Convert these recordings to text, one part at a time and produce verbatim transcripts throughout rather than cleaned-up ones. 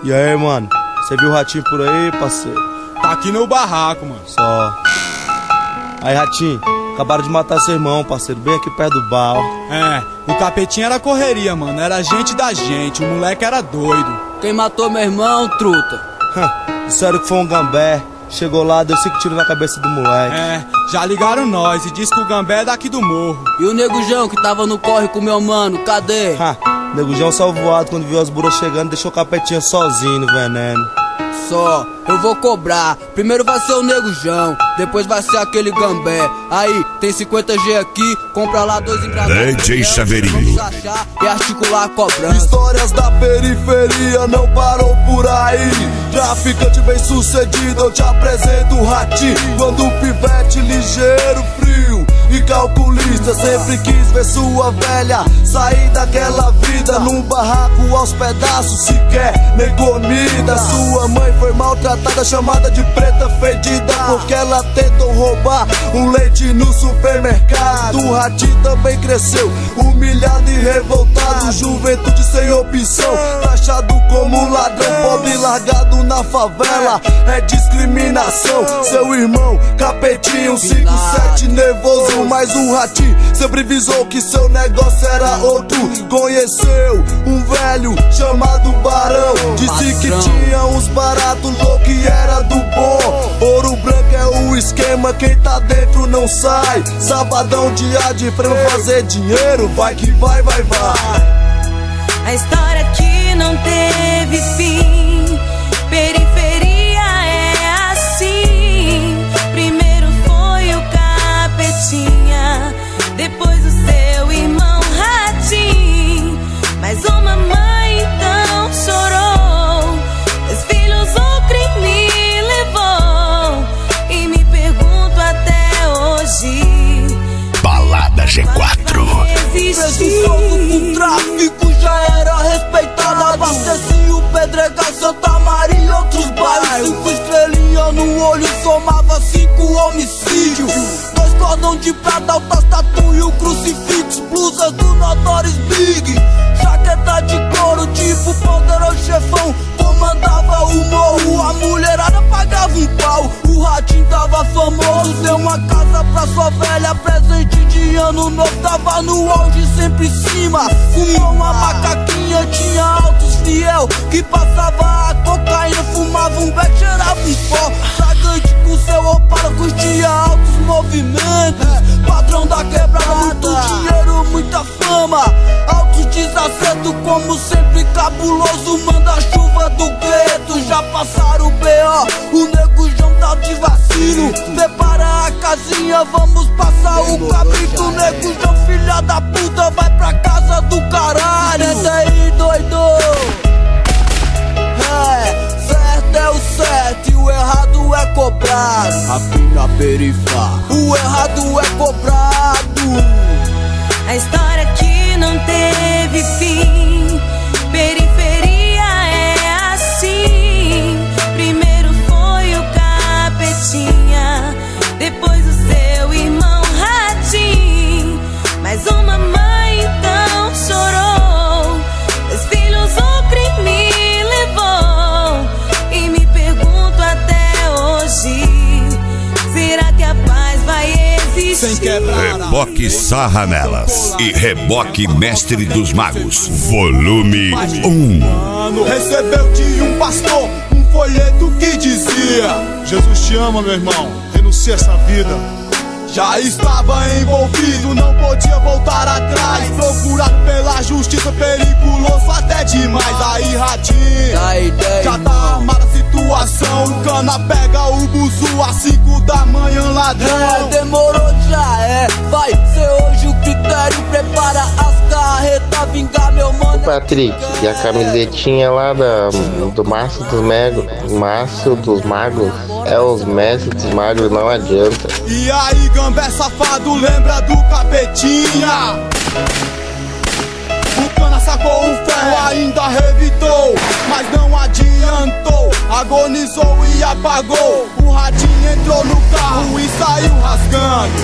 E aí, mano? Você viu o Ratinho por aí, parceiro? Tá aqui no barraco, mano. Só. Aí, Ratinho, acabaram de matar seu irmão, parceiro, bem aqui perto do bar. É, o Capetinha era correria, mano. Era gente da gente, o moleque era doido. Quem matou meu irmão, truta? Disseram que foi um gambé. Chegou lá, deu cinco tiros na cabeça do moleque. É, já ligaram nós e diz que o gambé é daqui do morro. E o negujão que tava no corre com meu mano, cadê? Ha, negujão saiu voado quando viu as buras chegando, deixou o Capetinha sozinho no veneno. Só, eu vou cobrar. Primeiro vai ser o negujão, depois vai ser aquele gambé. Aí, tem cinquenta G aqui, compra lá dois engradados. D J Saveirinho. Vamos achar e articular a cobrança. Histórias da periferia não parou por aí. Traficante bem sucedido, eu te apresento o Ratinho. Quando o pivete ligeiro, frio e calculista, sempre quis ver sua velha sair daquela vida num barraco aos pedaços, sequer nem comida. Sua mãe foi maltratada, chamada de preta fedida, porque ela tentou roubar um leite no supermercado. O Ratinho também cresceu, humilhado e revoltado, juventude sem opção, taxado como ladrão, pobre largado na favela, é discriminação. Seu irmão, Capetinho, cinco sete nervoso, mas o Ratinho sempre visou que seu negócio era outro. Conheceu um velho chamado Barão, disse que tinha uns baratos louco e era do bom. Ouro branco é o esquema, quem tá dentro não sai. Sabadão, dia de prêmio, fazer dinheiro, vai que vai, vai, vai. A história que não teve fim, periferia é assim. Primeiro foi o Capetinha, depois o seu irmão Ratinho. Mas uma mãe então chorou, dois filhos o crime levou. E me pergunto até hoje, Balada G quatro. Preço salvo com tráfico já era respeitado. Abastecia o Pedregal, Santa Maria e outros bairros. Cinco estrelinhas no olho, somava cinco homicídios. Dois cordão de prata, altas tatu e o crucifixo. Blusas do Notorious Big, jaqueta de couro tipo poderoso chefão. Comandava o morro, a mulherada pagava um pau. O Ratinho tava famoso, deu uma casa pra sua velha, presente de ano novo, tava no auge, sempre em cima. Fumou uma macaquinha, tinha altos fiel, que passava a cocaína, fumava um beck, cheirava um pó. Fragante com seu opala, curtia altos movimentos. Padrão da quebrada, muito dinheiro, muita fama. Altos desacertos, como sempre cabuloso, manda-chuva do gueto. Já passaram o B O, o negujão tá de vacilo. Prepara a casinha, vamos passar o cabrito. O negujão, filha da puta, vai pra casa do caralho. Desce aí, doido. É, certo é o certo e o errado é cobrado. Aqui na perifa, o errado é cobrado. a história que não teve fim, periferia é assim. Primeiro foi o Capetinha, depois o seu irmão Ratinho. Mas uma mãe então chorou, dois filhos o crime levou. E me pergunto até hoje, será que a paz vai existir? Reboque Sarra Nelas e Reboque Mestre dos Magos, volume um. Mano, recebeu de um pastor um folheto que dizia: Jesus te ama, meu irmão, renuncia essa vida. Já estava envolvido, não podia voltar atrás. Procurado pela justiça, periculoso até demais. Aí, Ratinho, já tá armada a situação. O cana pega o buzu às cinco da manhã, ladrão. É, demorou, já é. Vai ser hoje o critério. Prepara as carretas, vingar meu mano. Patrick, e a camisetinha lá da, do Maço dos Magos, Maço dos Magos, é os Mestres dos Magos, não adianta. E aí, gambé safado, lembra do Capetinha? O cana sacou o ferro, ainda revidou, mas não adiantou. Agonizou e apagou. O Ratinho entrou no carro e saiu rasgando.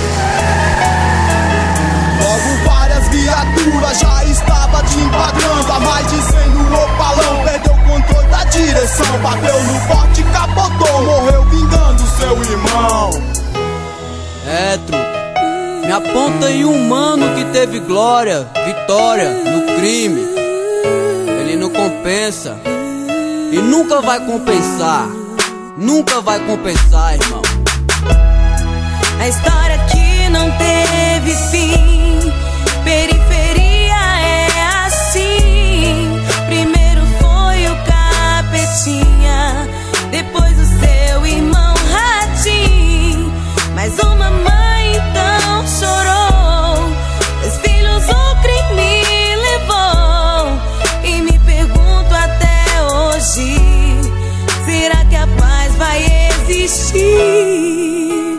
Logo várias viaturas já estava te enquadrando. A mais de cem no opalão, perdeu o controle da direção. coração, bateu no pote e capotou, morreu vingando seu irmão. É, truta, me aponta aí um mano que teve glória, vitória no crime. Ele não compensa e nunca vai compensar, nunca vai compensar, irmão. A história que não teve fim, periferia é assim. Primeiro foi o Capetinha, depois o seu irmão Ratinho. Mas uma mãe então chorou, dois filhos o crime levou. E me pergunto até hoje, será que a paz vai existir?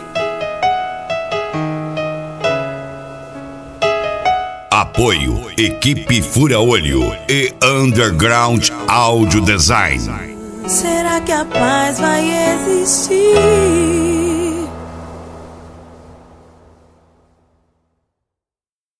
Apoio Equipe Fura Olho e Underground Audio Design. Será que a paz vai existir?